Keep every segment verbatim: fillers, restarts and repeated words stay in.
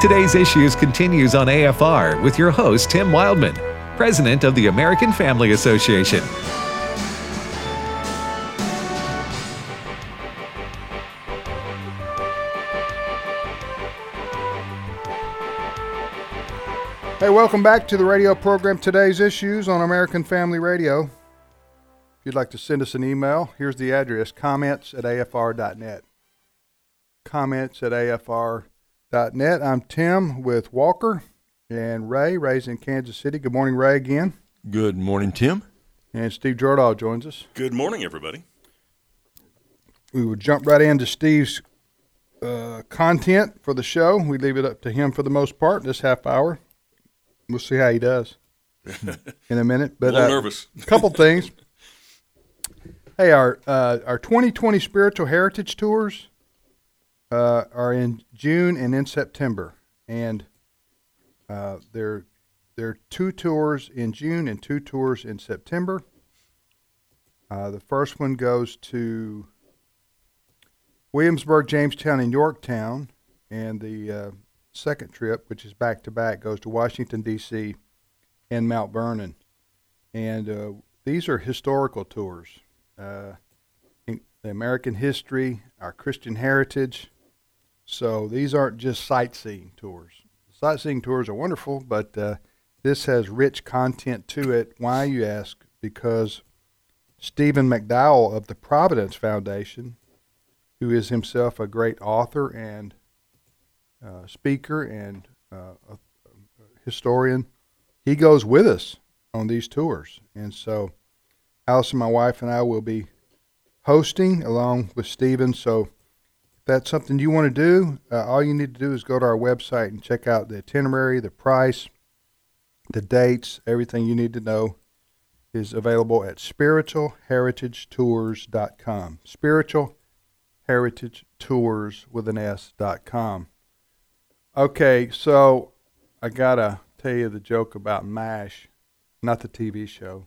Today's Issues continues on A F R with your host, Tim Wildman, President of the American Family Association. Hey, welcome back to the radio program Today's Issues on American Family Radio. If you'd like to send us an email, here's the address, comments at A F R dot net. Comments at A F R dot net. I'm Tim with Walker and Ray. Ray's in Kansas City. Good morning, Ray, again. Good morning, Tim. And Steve Jordahl joins us. Good morning, everybody. We will jump right into Steve's uh, content for the show. We leave it up to him for the most part this half hour. We'll see how he does in a minute. But a little uh, nervous. A couple things. Hey, our uh, our twenty twenty Spiritual Heritage Tours uh, are in June and in September, and uh, there there are two tours in June and two tours in September. Uh, the first one goes to Williamsburg, Jamestown, and Yorktown, and the uh, second trip, which is back-to-back, goes to Washington, D C and Mount Vernon. And uh, these are historical tours. Uh, in the American history, our Christian heritage. So these aren't just sightseeing tours. Sightseeing tours are wonderful, but uh, this has rich content to it. Why, you ask? Because Stephen McDowell of the Providence Foundation, who is himself a great author and Uh, speaker and uh, a, a historian, he goes with us on these tours. And so Allison, my wife, and I will be hosting along with Stephen. So if that's something you want to do, uh, all you need to do is go to our website and check out the itinerary, the price, the dates. Everything you need to know is available at spiritual heritage tours dot com. spiritual heritage tours with an S dot com. Okay, so I got to tell you the joke about MASH, not the T V show.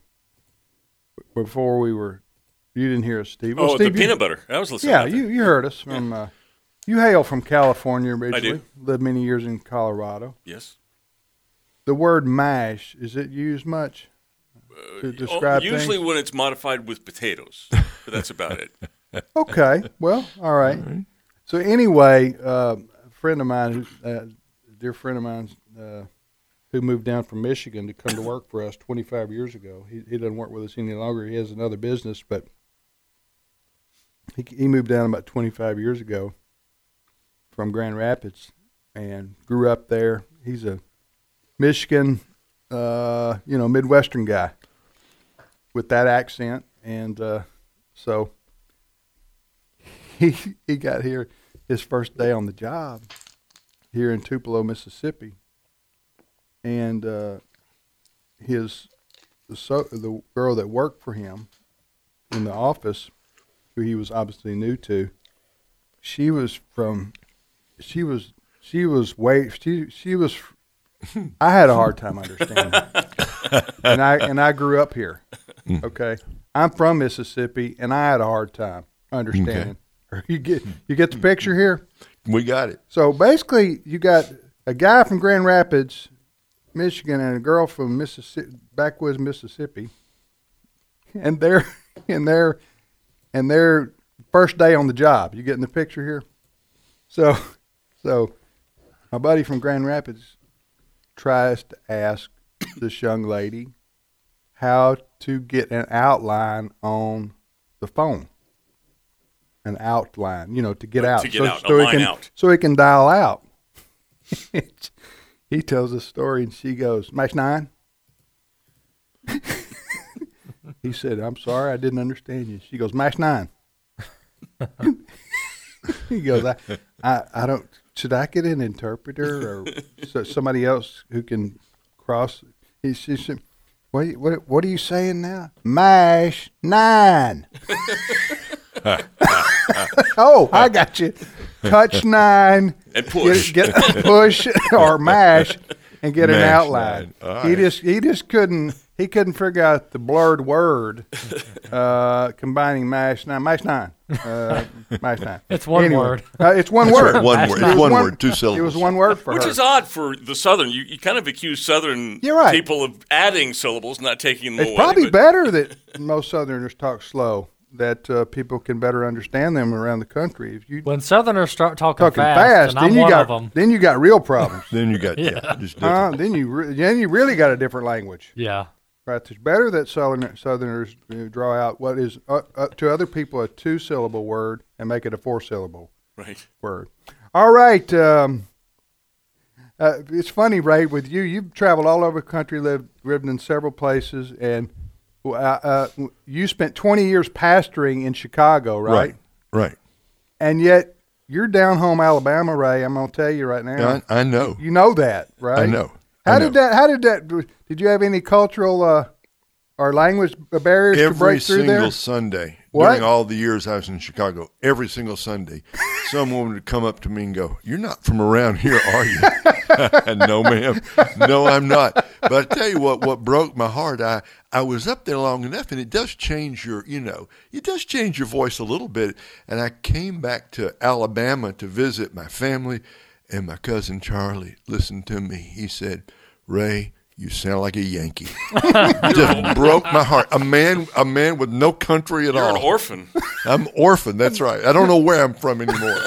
Before we were, you didn't hear us, Steve. Well, oh, Steve, the you, peanut butter. I was listening. Yeah, you, you heard us. From. Uh, you hail from California originally. I do. Lived many years in Colorado. Yes. The word MASH, is it used much to describe uh, Usually things? when it's modified with potatoes, but that's about it. Okay, well, all right. All right. So anyway, uh, a friend of mine, who, uh, a dear friend of mine, uh, who moved down from Michigan to come to work for us twenty-five years ago. He, he doesn't work with us any longer. He has another business, but he, he moved down about twenty-five years ago from Grand Rapids and grew up there. He's a Michigan, uh, you know, Midwestern guy with that accent, and uh, so he he got here his first day on the job here in Tupelo, Mississippi, and uh, his the, so, the girl that worked for him in the office, who he was obviously new to, she was from, she was she was way she she was. I had a hard time understanding, and I and I grew up here. Okay, I'm from Mississippi, and I had a hard time understanding. Okay. You get you get the picture here. We got it. So basically, you got a guy from Grand Rapids, Michigan, and a girl from Mississippi, backwoods Mississippi, and they're and they're and their first day on the job. You getting the picture here? So, so my buddy from Grand Rapids tries to ask this young lady how to get an outline on the phone. An outline, you know, to get out. To get so, out, so a he line can, out. So he can dial out. He tells a story, and she goes, "Match nine?" He said, "I'm sorry, I didn't understand you." She goes, "Match nine." He goes, I, I, I don't, should I get an interpreter or so somebody else who can cross? He, she said, what, what, what are you saying now? Mash nine. Oh, I got you. Touch nine. And push. Get, get push or mash and get Mash an outline. nine. All He right. just, he just couldn't, he couldn't figure out the blurred word uh, combining MASH nine. MASH nine. Uh, MASH nine. It's one Anyway, word. Uh, it's one That's word. right, one word. It It's was one word, two syllables. It was one word for Which her. is odd for the Southern. You, you kind of accuse Southern You're right. people of adding syllables, not taking them It's away. probably but- better that most Southerners talk slow, that uh, people can better understand them around the country. If you When Southerners start talking, talking fast, fast, and then I'm you one got of them. then you got real problems. Then you got, yeah, Yeah. just Huh? different. Then you re- then you really got a different language. Yeah. Right. It's better that Southern, Southerners uh, draw out what is uh, uh, to other people a two-syllable word and make it a four-syllable Right. word. All right. Um, uh, it's funny, Ray, with you. You've traveled all over the country, lived, lived in several places, and uh, uh, you spent twenty years pastoring in Chicago, right? Right, right. And yet you're down home, Alabama, Ray. I'm going to tell you right now. I, I know. You know that, right? I know. How I did know. that? How did that? Did you have any cultural uh, or language barriers to Every break through single there? Sunday What? during all the years I was in Chicago, every single Sunday, some woman would come up to me and go, "You're not from around here, are you?" No, ma'am. No, I'm not. But I tell you what, what broke my heart, I, I was up there long enough, and it does change your, you know, it does change your voice a little bit. And I came back to Alabama to visit my family, and my cousin Charlie listened to me. He said, "Ray, you sound like a Yankee." It just broke my heart. A man, a man with no country at You're all. an orphan. I'm orphan. That's right. I don't know where I'm from anymore.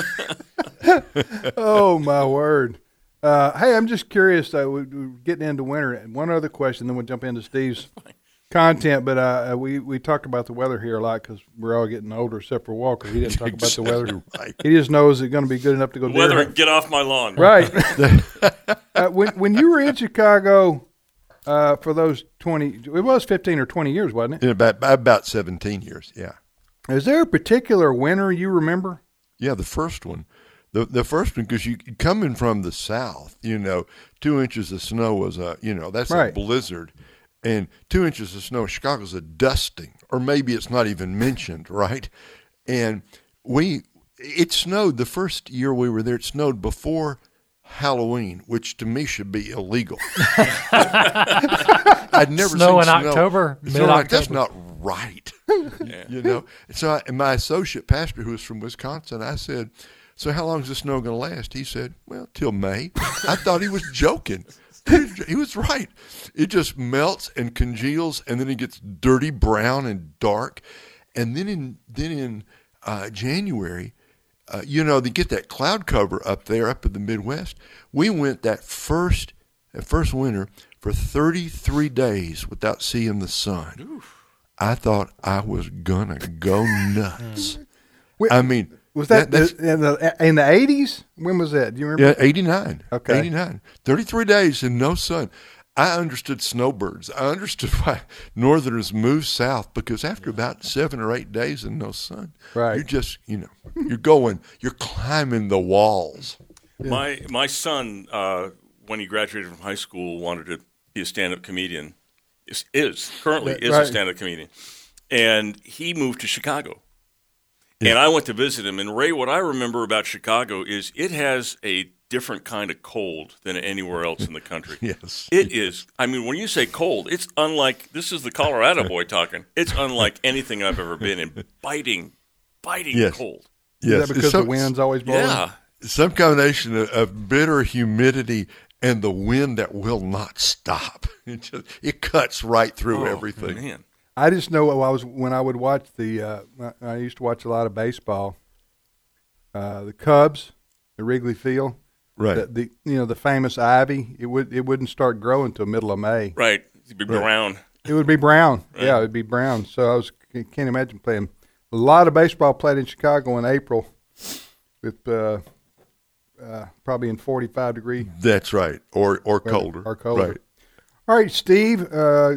Oh my word! Uh, hey, I'm just curious. Uh, we, we're getting into winter. And one other question, then we'll jump into Steve's content. But uh, we we talked about the weather here a lot because we're all getting older, except for Walker. He didn't talk about the weather. Exactly right. He just knows it's going to be good enough to go deer Weather, hunt. get off my lawn. Right. uh, when when you were in Chicago uh, for those twenty, it was fifteen or twenty years, wasn't it? In about about seventeen years. Yeah, Is there a particular winter you remember? yeah. The first one, the the first one, because you coming from the south, you know, two inches of snow was a, you know, that's Right. a blizzard, and two inches of snow, Chicago's a dusting, or maybe it's not even mentioned, right? And we, it snowed the first year we were there. It snowed before Halloween, which to me should be illegal. I'd never Snow seen in October, So I'm like, that's mid-October. not right. Yeah. You know, so I, and my associate pastor, who was from Wisconsin, I said, "So how long is the snow going to last?" He said, "Well, till May." I thought he was joking. He was right. It just melts and congeals, and then it gets dirty brown and dark, and then in then in uh, January, uh, you know, they get that cloud cover up there, up in the Midwest. We went that first that first winter for thirty-three days without seeing the sun. Oof. I thought I was gonna go nuts. Wait, I mean, Was that, that's, in the in the eighties? When was that? Do you remember? yeah, eighty-nine. Okay. eighty-nine. thirty-three days and no sun. I understood snowbirds. I understood why northerners move south, because after about seven or eight days and no sun, Right. you're just, you know, you're going, you're climbing the walls. My my son, uh, when he graduated from high school, wanted to be a stand-up comedian. Is, is currently is Right. a stand-up comedian, and he moved to Chicago. And I went to visit him. And Ray, what I remember about Chicago is it has a different kind of cold than anywhere else in the country. Yes. It is. I mean, when you say cold, it's unlike. This is the Colorado boy talking. It's unlike anything I've ever been in. Biting, biting Yes. cold. Is Yes. that because Some- the wind's always blowing? Yeah. Some combination of, of bitter humidity and the wind that will not stop. It just it cuts right through Oh, everything. Man. I just know I was when I would watch the. Uh, I I used to watch a lot of baseball. Uh, the Cubs, the Wrigley Field, Right. the, the you know the famous ivy. It would it wouldn't start growing until middle of May. Right. It'd be brown. It would be brown. Yeah, it would be brown. So I was can't imagine playing a lot of baseball played in Chicago in April, with uh, uh, probably in forty-five degree That's right. Or or weather, colder. or colder. Right. All right, Steve, uh,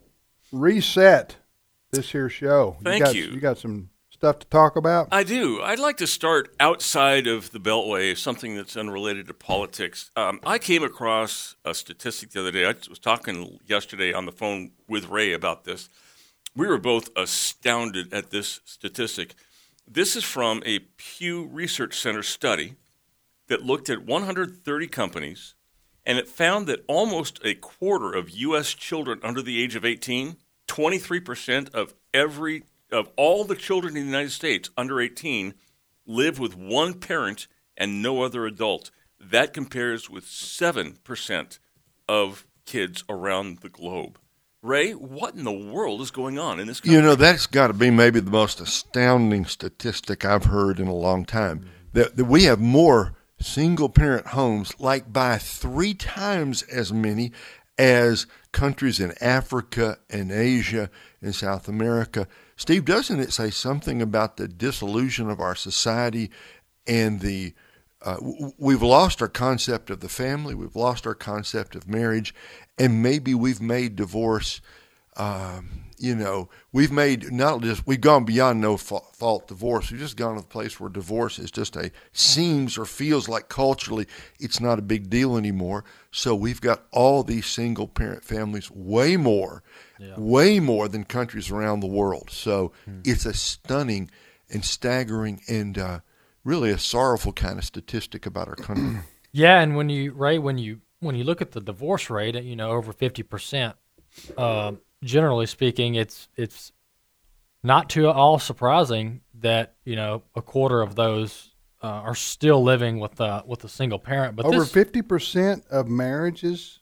reset this here show. Thank you. Got, you. You got some stuff to talk about. I do. I'd like to start outside of the Beltway, something that's unrelated to politics. Um, I came across a statistic the other day. I was talking yesterday on the phone with Ray about this. We were both astounded at this statistic. This is from a Pew Research Center study that looked at one hundred thirty companies and it found that almost a quarter of U S children under the age of eighteen, twenty-three percent of every of all the children in the United States under eighteen live with one parent and no other adult. That compares with seven percent of kids around the globe. Ray, what in the world is going on in this country? You know, that's got to be maybe the most astounding statistic I've heard in a long time. That, that we have more single-parent homes, like by three times as many as countries in Africa and Asia and South America. Steve, doesn't it say something about the disillusion of our society and the uh, w- we've lost our concept of the family, we've lost our concept of marriage, and maybe we've made divorce, um, you know, we've made not just, we've gone beyond no fault divorce. We've just gone to the place where divorce is just a, seems or feels like culturally it's not a big deal anymore. So we've got all these single parent families, way more, yeah. way more than countries around the world. So hmm. it's a stunning and staggering and uh, really a sorrowful kind of statistic about our country. Yeah, and when you, Ray, when you, when you look at the divorce rate, you know, over fifty percent, uh, generally speaking, it's it's not too all surprising that, you know, a quarter of those uh, are still living with uh, with a single parent. But over this, fifty percent of marriages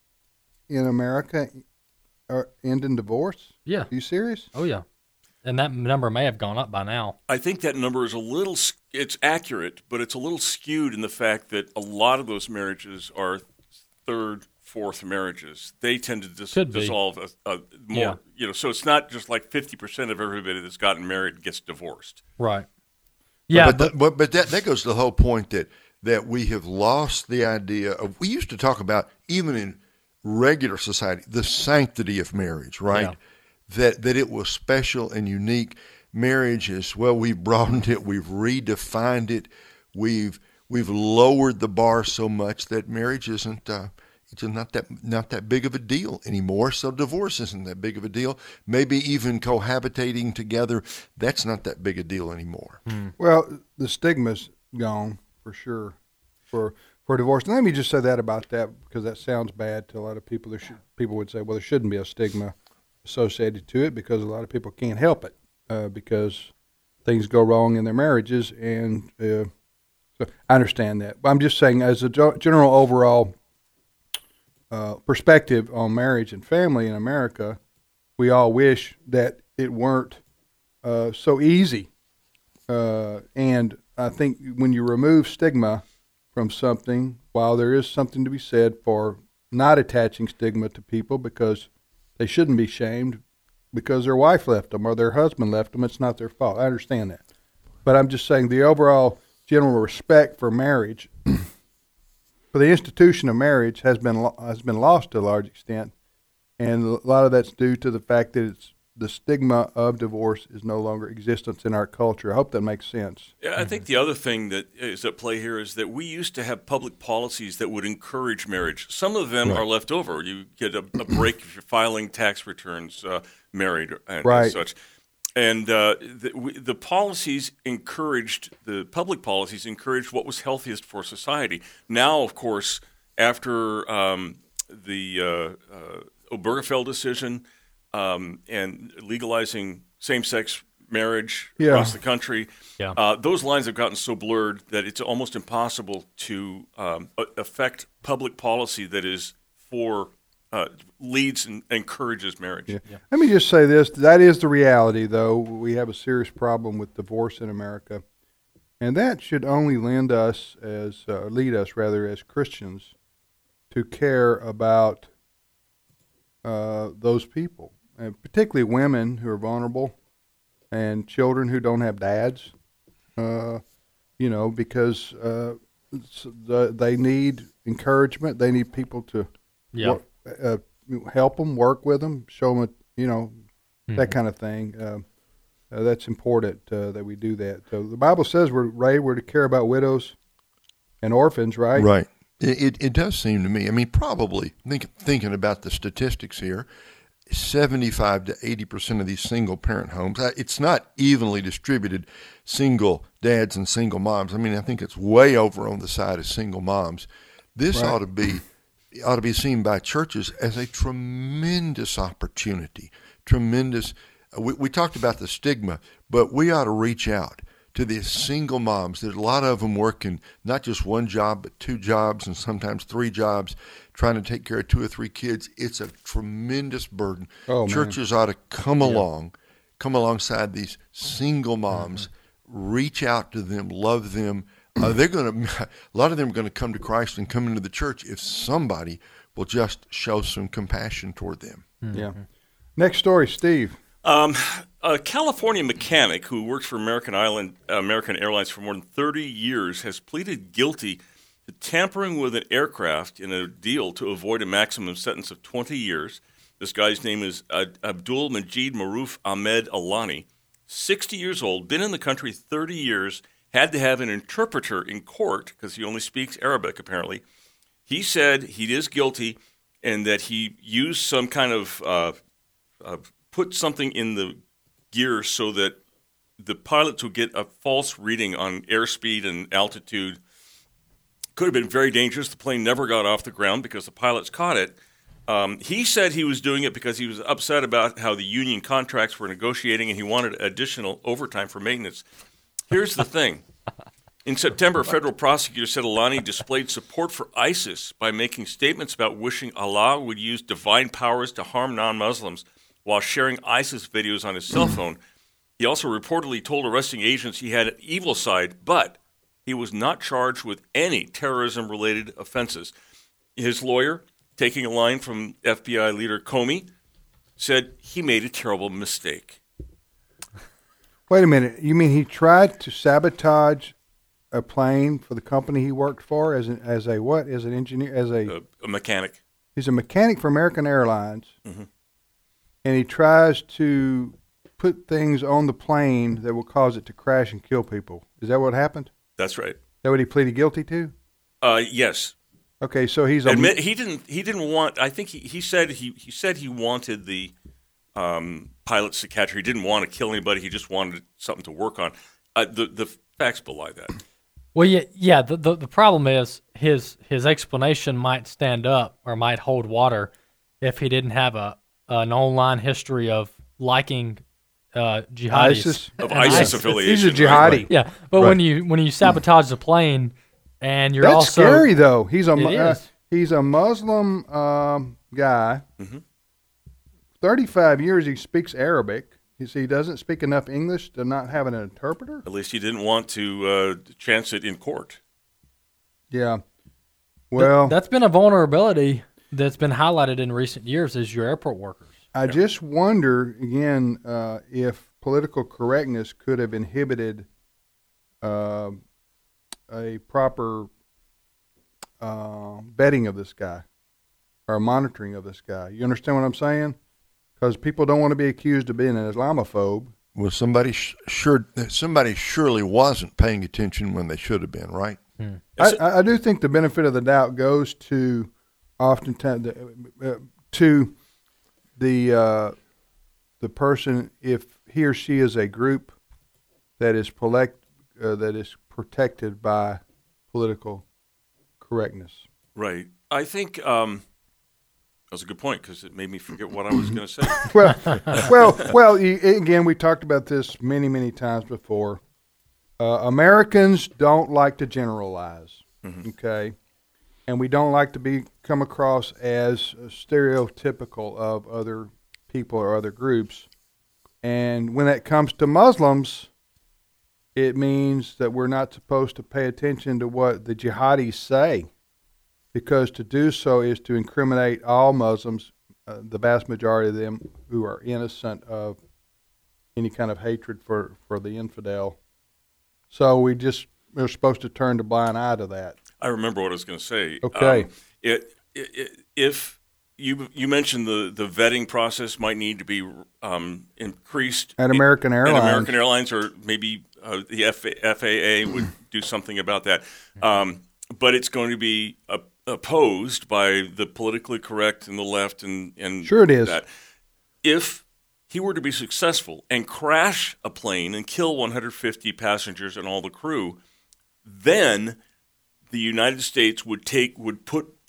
in America are end in divorce? Yeah. Are you serious? Oh, yeah. And that number may have gone up by now. I think that number is a little, it's accurate, but it's a little skewed in the fact that a lot of those marriages are third, fourth marriages. They tend to dis- dissolve a, a more, yeah. you know, so it's not just like fifty percent of everybody that's gotten married gets divorced. Right. Yeah. But, but, but, but that, that goes to the whole point that, that we have lost the idea of, we used to talk about, even in regular society, the sanctity of marriage, right? Yeah. That, that it was special and unique. Marriage is, well, we've broadened it, we've redefined it, we've we've lowered the bar so much that marriage isn't uh, it's not that not that big of a deal anymore. So divorce isn't that big of a deal. Maybe even cohabitating together, that's not that big a deal anymore. Mm. Well, the stigma's gone for sure for for divorce. And let me just say that about that, because that sounds bad to a lot of people. There should, people would say, well, there shouldn't be a stigma associated to it, because a lot of people can't help it uh, because things go wrong in their marriages, and uh, so I understand that. But I'm just saying, as a general overall uh, perspective on marriage and family in America, we all wish that it weren't uh, so easy. Uh, and I think when you remove stigma from something, while there is something to be said for not attaching stigma to people, because they shouldn't be shamed because their wife left them or their husband left them. It's not their fault. I understand that. But I'm just saying the overall general respect for marriage, for the institution of marriage, has been has been lost to a large extent. And a lot of that's due to the fact that it's the stigma of divorce is no longer existence in our culture. I hope that makes sense. Yeah, I think the other thing that is at play here is that we used to have public policies that would encourage marriage. Some of them right. are left over. You get a, a break if you're filing tax returns uh, married and, right. and such. And uh, the, we, the policies encouraged, the public policies encouraged what was healthiest for society. Now, of course, after um, the uh, uh, Obergefell decision, Um, and legalizing same-sex marriage yeah. across the country, yeah. uh, those lines have gotten so blurred that it's almost impossible to um, affect public policy that is for uh, leads and encourages marriage. Yeah. Yeah. Let me just say this: that is the reality, though. We have a serious problem with divorce in America, and that should only lend us as uh, lead us rather as Christians to care about uh, those people. And particularly women who are vulnerable and children who don't have dads, uh, you know, because uh, the, they need encouragement. They need people to yeah. work, uh, help them, work with them, show them, you know, mm-hmm. that kind of thing. Uh, uh, that's important uh, that we do that. So the Bible says we're, Ray, we're to care about widows and orphans, right? Right. It, it, it does seem to me, I mean, probably, think, thinking about the statistics here, seventy-five to eighty percent of these single-parent homes, it's not evenly distributed, single dads and single moms. I mean, I think it's way over on the side of single moms. This right. ought to be ought to be seen by churches as a tremendous opportunity. Tremendous. We, we talked about the stigma, but we ought to reach out to the single moms. There's a lot of them working not just one job, but two jobs and sometimes three jobs, trying to take care of two or three kids. It's a tremendous burden. Oh, Churches ought to come along, come alongside these single moms, mm-hmm. reach out to them, love them. Uh, they're going to. A lot of them are going to come to Christ and come into the church if somebody will just show some compassion toward them. Mm-hmm. Yeah. Next story, Steve. Um, a California mechanic who works for American Island, uh, American Airlines for more than thirty years has pleaded guilty to tampering with an aircraft in a deal to avoid a maximum sentence of twenty years. This guy's name is uh, Abdul Majid Maruf Ahmed Alani, sixty years old, been in the country thirty years. Had to have an interpreter in court because he only speaks Arabic, apparently. He said he is guilty and that he used some kind of, uh, uh, put something in the gear so that the pilots would get a false reading on airspeed and altitude. Could have been very dangerous. The plane never got off the ground because the pilots caught it. Um, he said he was doing it because he was upset about how the union contracts were negotiating and he wanted additional overtime for maintenance. Here's the thing. In September, federal prosecutors said Alani displayed support for ISIS by making statements about wishing Allah would use divine powers to harm non-Muslims while sharing ISIS videos on his cell phone. He also reportedly told arresting agents he had an evil side, but he was not charged with any terrorism-related offenses. His lawyer, taking a line from F B I leader Comey, said he made a terrible mistake. Wait a minute. You mean he tried to sabotage a plane for the company he worked for as an, as a what? As an engineer? As a, a, a mechanic. He's a mechanic for American Airlines, mm-hmm. and he tries to put things on the plane that will cause it to crash and kill people. Is that what happened? That's right. Is that what he pleaded guilty to? Uh, yes. Okay, so he's a admit he didn't. He didn't want. I think he, he said he he said he wanted the um, pilots to catch her. He didn't want to kill anybody. He just wanted something to work on. Uh, the the facts belie that. Well, yeah, yeah. The, the the problem is his his explanation might stand up or might hold water if he didn't have a an online history of liking uh, jihadis ISIS? Of ISIS, ISIS affiliation. He's a jihadi. Right, right. Yeah, but right. when you when you sabotage the plane and you're That's also scary though. He's a It uh, is. he's a Muslim um, guy. Mm-hmm. Thirty-five years he speaks Arabic. You see, he doesn't speak enough English to not have an interpreter. At least he didn't want to uh, chance it in court. Yeah. Well, Th- that's been a vulnerability that's been highlighted in recent years as your airport workers. I Yeah. just wonder again uh, if political correctness could have inhibited uh, a proper uh, vetting of this guy or monitoring of this guy. You understand what I'm saying? Because people don't want to be accused of being an Islamophobe. Well, somebody sh- sure somebody surely wasn't paying attention when they should have been, right? Hmm. I, I I do think the benefit of the doubt goes to oftentimes uh, to the uh, the person if he or she is a group that is polect, uh, that is protected by political correctness. Right. I think um, that was a good point because it made me forget what I was going to say. well, well, well. You, again, we talked about this many, many times before. Uh, Americans don't like to generalize, Mm-hmm. okay, and we don't like to be come across as stereotypical of other people or other groups. And when it comes to Muslims, it means that we're not supposed to pay attention to what the jihadis say, because to do so is to incriminate all Muslims, uh, the vast majority of them who are innocent of any kind of hatred for, for the infidel. So we just we're supposed to turn a blind eye to that. I remember what I was going to say. Okay. Um, it, it, it, if you you mentioned the, the vetting process might need to be um, increased At American Airlines. At American Airlines, or maybe uh, the F A A would do something about that. Um, but it's going to be uh, opposed by the politically correct and the left, and, and Sure it is. that. If he were to be successful and crash a plane and kill one hundred fifty passengers and all the crew, then the United States would take would put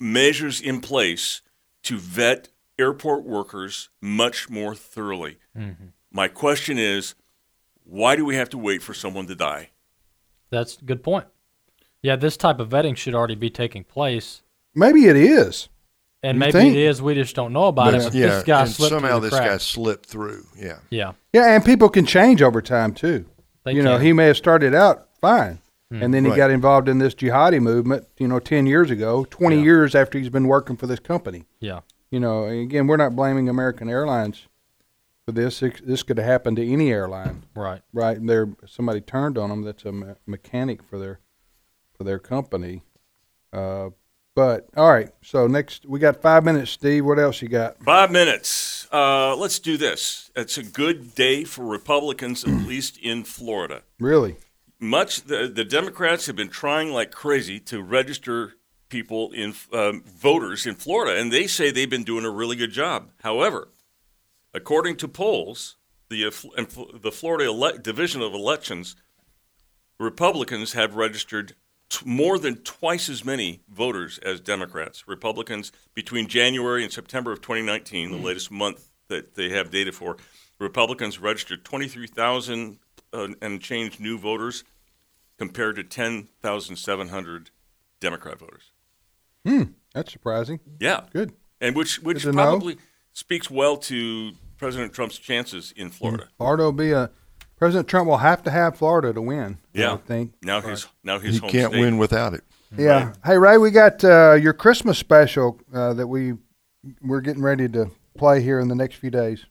measures in place to vet airport workers much more thoroughly. Mm-hmm. My question is, why do we have to wait for someone to die? That's a good point. Yeah, this type of vetting should already be taking place. Maybe it is. And You maybe think? it is. We just don't know about But, it. But yeah, this guy and slipped somehow through the this guy cracks. slipped through. Yeah. Yeah. Yeah, and people can change over time too. They you know, can. he may have started out fine, and then he Right. got involved in this jihadi movement. You know, ten years ago, twenty Yeah. years after he's been working for this company. Yeah. You know, and again, we're not blaming American Airlines for this. It- This could have happened to any airline, Right. right? And there, somebody turned on them. That's a me- mechanic for their for their company. Uh, but all right, so next we got five minutes, Steve. What else you got? Five minutes. Uh, let's do this. It's a good day for Republicans, at least in Florida. Really? Much the, the Democrats have been trying like crazy to register people in um, voters in Florida, and they say they've been doing a really good job. However, according to polls, the uh, the Florida ele- Division of Elections, Republicans have registered t- more than twice as many voters as Democrats. Republicans between January and September of twenty nineteen, the latest month that they have data for, Republicans registered twenty-three thousand uh, and change new voters compared to ten thousand seven hundred Democrat voters. Hmm, that's surprising. Yeah. Good. And which which Good to know. probably speaks well to President Trump's chances in Florida. Florida will be a President Trump will have to have Florida to win. Yeah. I think. Now his now his He home can't state. win without it. Yeah. Hey Ray, we got uh, your Christmas special uh, that we we're getting ready to play here in the next few days.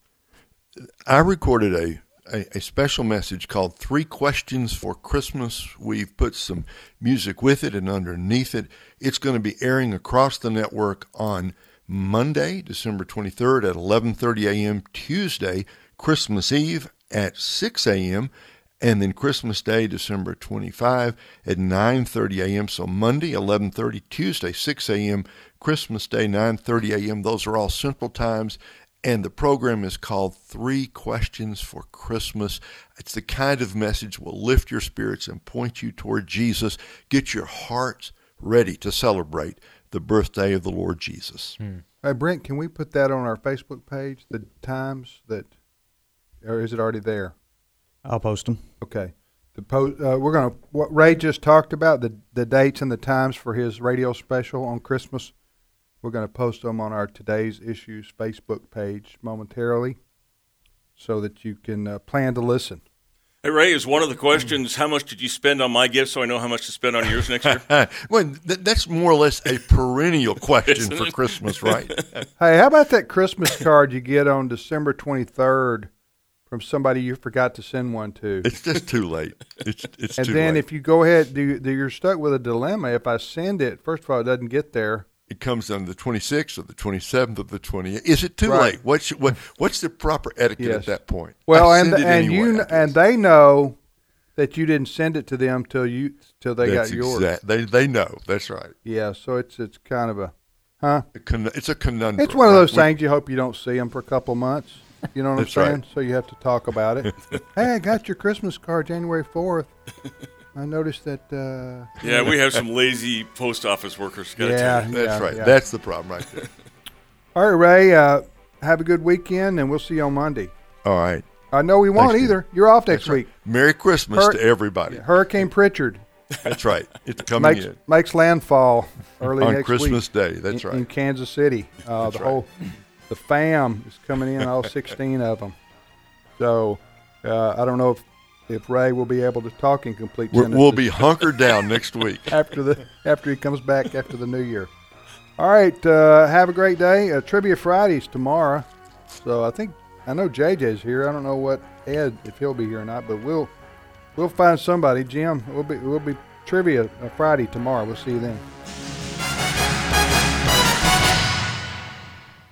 I recorded a, a, a special message called Three Questions for Christmas. We've put some music with it and underneath it. It's going to be airing across the network on Monday, December twenty-third at eleven thirty a.m., Tuesday, Christmas Eve at six a.m., and then Christmas Day, December twenty-fifth at nine thirty a.m. So Monday, eleven thirty, Tuesday, six a.m., Christmas Day, nine thirty a.m. Those are all Central Times. And the program is called Three Questions for Christmas. It's the kind of message will lift your spirits and point you toward Jesus. Get your hearts ready to celebrate the birthday of the Lord Jesus. Hmm. Hey Brent, can we put that on our Facebook page? The times that, or is it already there? I'll post them. Okay. The po- uh, we're gonna what Ray just talked about the the dates and the times for his radio special on Christmas. We're going to post them on our Today's Issues Facebook page momentarily so that you can uh, plan to listen. Hey, Ray, is one of the questions, how much did you spend on my gift so I know how much to spend on yours next year? Well, th- that's more or less a perennial question Isn't for it? Christmas, right? Hey, how about that Christmas card you get on December twenty-third from somebody you forgot to send one to? It's just too late. It's it's And too then late. if you go ahead, do, do you're stuck with a dilemma. If I send it, first of all, it doesn't get there. It comes on the twenty-sixth or the twenty-seventh or the twentieth. Is it too Right. late? What's what, what's the proper etiquette Yes. at that point? Well, I and send it and anyway, you I kn- guess. and they know that you didn't send it to them till you till they That's got yours. exact- They they know. That's right. Yeah, so it's it's kind of a, huh? A con- It's a conundrum. It's one of right? those We- things you hope you don't see them for a couple of months. You know what That's I'm right. saying? So you have to talk about it. Hey, I got your Christmas card January fourth. I noticed that. Uh, Yeah, we have some lazy post office workers. Gotta Yeah. tell you. That's Yeah, right. yeah. That's the problem right there. all right, Ray. Uh, have a good weekend, and we'll see you on Monday. All right. I know we won't Thanks, either. You're off next That's right. week. Merry Christmas Hur- to everybody. Hurricane Pritchard That's right. It's coming makes in makes landfall early on next Christmas week Day. That's in, right. in Kansas City. Uh, That's the right. whole the fam is coming in, all sixteen of them. So uh, I don't know if, if Ray will be able to talk in complete We're, sentences we'll be hunkered down next week. after the after he comes back after the new year. All right, uh, have a great day. Uh, Trivia Fridays tomorrow. So I think I know J J's here. I don't know what Ed if he'll be here or not, but we'll we'll find somebody. Jim, we'll be we'll be trivia uh, Friday tomorrow. We'll see you then.